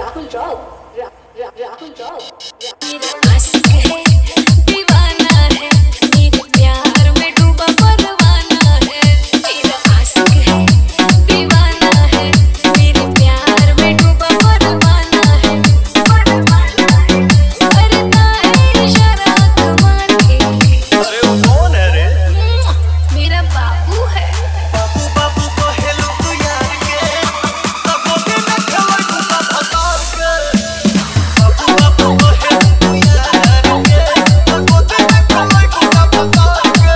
Rahul Job, Rahul Job. मेरा आशिक है दीवाना है मेरे प्यार में डूबा परवाना है मेरा आशिक है दीवाना है मेरे प्यार में डूबा परवाना है करता है इशारा कमाल के अरे वो कौन है रे? मेरा बाबू है बाबू बाबू को हेलो तू यार के तब वो दिन खबर गुना भतार के बाबू बाबू को हेलो तू यार के तब वो दिन खबर गुना भतार के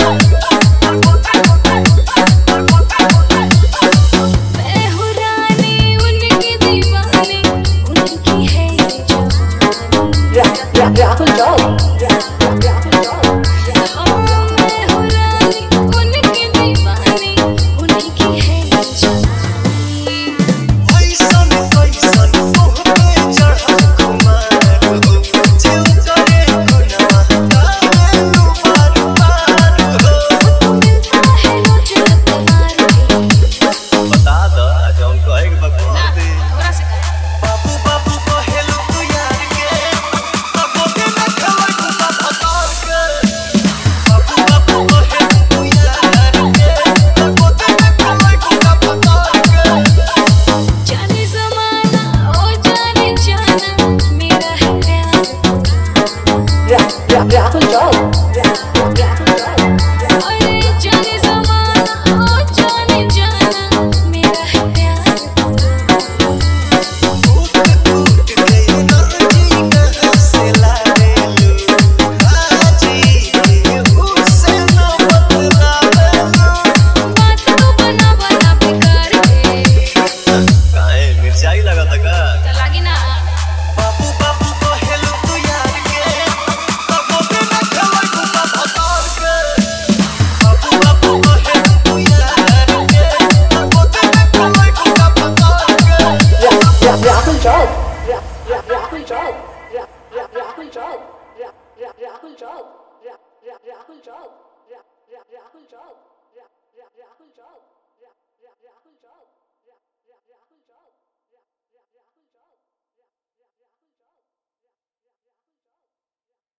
मैं हूँ रानी उनकी दीवानी उनकी है ये जवानी Rahul Job, Rahul Job. मैं हूँ रानी उनकी दीवानी उनकी है ये जवानी ऐसन कैसन मोह पे चढ़ा कुमार हो जो करे गुनाह करे लू बार बार हो मिलता है रोज तुम्हार बता दो अच्छा उनको है कि बकवास दे थोड़ा सा बाबू बाबू को हेलो तू यार के तब वो दिन खबर गुना भतार के बाबू बाबू को हेलो तू यार के तब वो दिन खबर गुना भतार के जाने ज़माना ओ जाने जाना मेरा है प्यार Rahul Job, Rahul Job. अरे जाने ज़माना ओ जाने जाना मेरा है प्यार टूट टूट गई नरजी कहाँ से लाए लू राजी उससे न बतलावे लू बात तो बना बना बेकार के काहे मिर्चाई लगा था का लगी ना बाबू बाबू को हेलो तू यार के तब वो दिन खबर गुना भतार के बाबू बाबू को हेलो तू यार के तब वो दिन खबर गुना भतार के Rahul Job, Rahul Job, Rahul Job, Rahul Job, Rahul Job, Rahul Job, Rahul Job, Rahul Job.